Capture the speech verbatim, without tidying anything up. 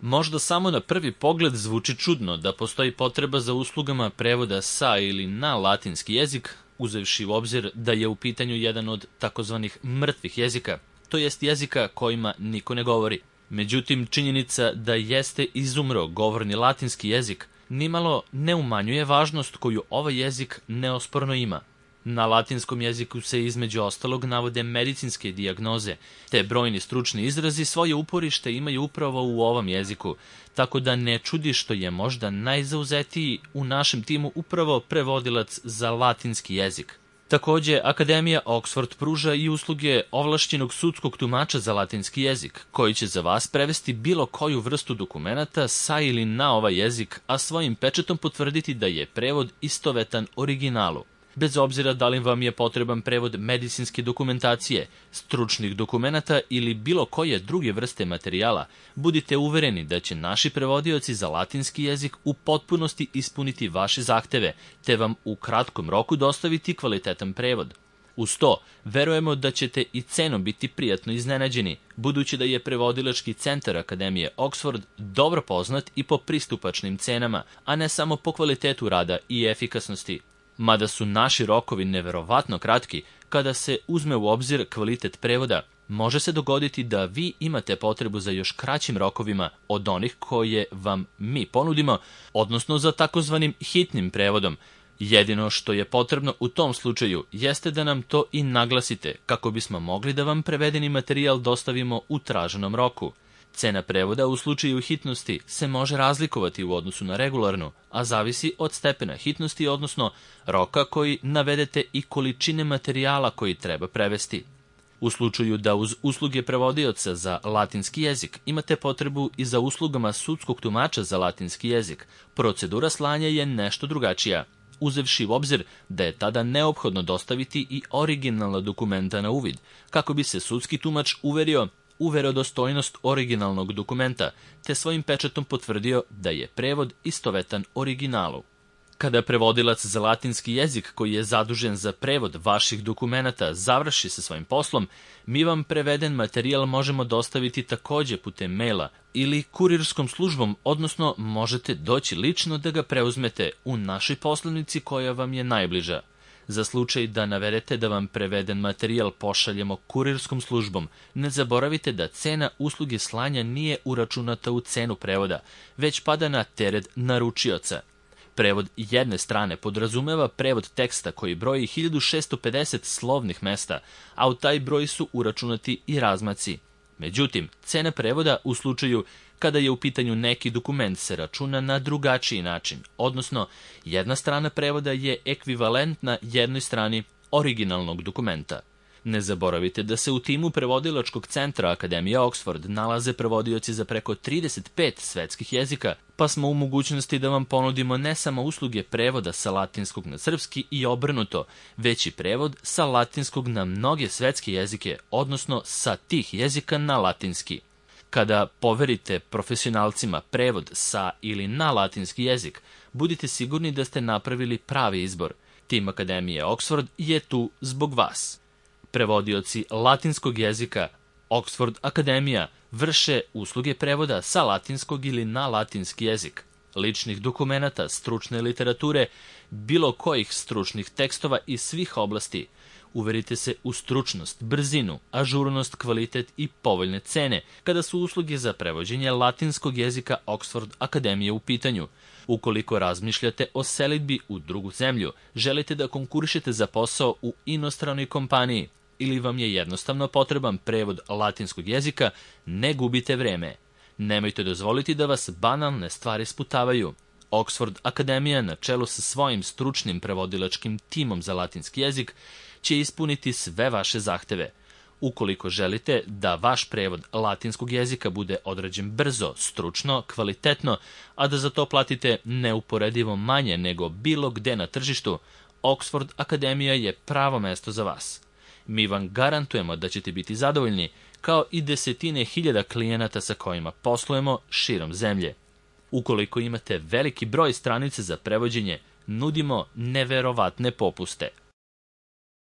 Možda samo na prvi pogled zvuči čudno da postoji potreba za uslugama prevoda sa ili na latinski jezik, uzevši u obzir da je u pitanju jedan od takozvanih mrtvih jezika, to jest jezika kojima niko ne govori. Međutim, činjenica da jeste izumro govorni latinski jezik nimalo ne umanjuje važnost koju ovaj jezik neosporno ima. Na latinskom jeziku se između ostalog navode medicinske dijagnoze, te brojni stručni izrazi svoje uporište imaju upravo u ovom jeziku, tako da ne čudi što je možda najzauzetiji u našem timu upravo prevodilac za latinski jezik. Takođe, Akademija Oxford pruža i usluge ovlašćenog sudskog tumača za latinski jezik, koji će za vas prevesti bilo koju vrstu dokumenata sa ili na ovaj jezik, a svojim pečetom potvrditi da je prevod istovetan originalu. Bez obzira da li vam je potreban prevod medicinske dokumentacije, stručnih dokumenata ili bilo koje druge vrste materijala, budite uvereni da će naši prevodioci za latinski jezik u potpunosti ispuniti vaše zahteve, te vam u kratkom roku dostaviti kvalitetan prevod. Uz to, verujemo da ćete i cenom biti prijatno iznenađeni, budući da je prevodilački centar Akademije Oxford dobro poznat i po pristupačnim cenama, a ne samo po kvalitetu rada i efikasnosti. Mada su naši rokovi neverovatno kratki, kada se uzme u obzir kvalitet prevoda, može se dogoditi da vi imate potrebu za još kraćim rokovima od onih koje vam mi ponudimo, odnosno za takozvanim hitnim prevodom. Jedino što je potrebno u tom slučaju jeste da nam to i naglasite kako bismo mogli da vam prevedeni materijal dostavimo u traženom roku. Cena prevoda u slučaju hitnosti se može razlikovati u odnosu na regularnu, a zavisi od stepena hitnosti, odnosno roka koji navedete i količine materijala koji treba prevesti. U slučaju da uz usluge prevodioca za latinski jezik imate potrebu i za uslugama sudskog tumača za latinski jezik, procedura slanja je nešto drugačija, uzevši u obzir da je tada neophodno dostaviti i originalna dokumenta na uvid, kako bi se sudski tumač uverio u verodostojnost originalnog dokumenta, te svojim pečatom potvrdio da je prevod istovetan originalu. Kada prevodilac za latinski jezik koji je zadužen za prevod vaših dokumenata završi sa svojim poslom, mi vam preveden materijal možemo dostaviti takođe putem maila ili kurirskom službom, odnosno možete doći lično da ga preuzmete u našoj poslovnici koja vam je najbliža. Za slučaj da navedete da vam preveden materijal pošaljemo kurirskom službom, ne zaboravite da cena usluge slanja nije uračunata u cenu prevoda, već pada na teret naručioca. Prevod jedne strane podrazumeva prevod teksta koji broji hiljadu šessto pedeset slovnih mesta, a u taj broj su uračunati i razmaci. Međutim, cena prevoda u slučaju kada je u pitanju neki dokument se računa na drugačiji način, odnosno jedna strana prevoda je ekvivalentna jednoj strani originalnog dokumenta. Ne zaboravite da se u timu prevodilačkog centra Akademije Oxford nalaze prevodioci za preko trideset pet svetskih jezika, pa smo u mogućnosti da vam ponudimo ne samo usluge prevoda sa latinskog na srpski i obrnuto, već i prevod sa latinskog na mnoge svetske jezike, odnosno sa tih jezika na latinski. Kada poverite profesionalcima prevod sa ili na latinski jezik, budite sigurni da ste napravili pravi izbor. Tim Akademije Oxford je tu zbog vas. Prevodioci latinskog jezika Oxford Akademija vrše usluge prevoda sa latinskog ili na latinski jezik, ličnih dokumenata, stručne literature, bilo kojih stručnih tekstova iz svih oblasti. Uverite se u stručnost, brzinu, ažurnost, kvalitet i povoljne cene kada su usluge za prevođenje latinskog jezika Oxford Akademije u pitanju. Ukoliko razmišljate o selidbi u drugu zemlju, želite da konkurišete za posao u inostranoj kompaniji ili vam je jednostavno potreban prevod latinskog jezika, ne gubite vreme. Nemojte dozvoliti da vas banalne stvari sputavaju. Oxford Akademija na čelu sa svojim stručnim prevodilačkim timom za latinski jezik će ispuniti sve vaše zahteve. Ukoliko želite da vaš prevod latinskog jezika bude odrađen brzo, stručno, kvalitetno, a da za to platite neuporedivo manje nego bilo gde na tržištu, Oxford Akademija je pravo mesto za vas. Mi vam garantujemo da ćete biti zadovoljni, kao i desetine hiljada klijenata sa kojima poslujemo širom zemlje. Ukoliko imate veliki broj stranica za prevođenje, nudimo neverovatne popuste.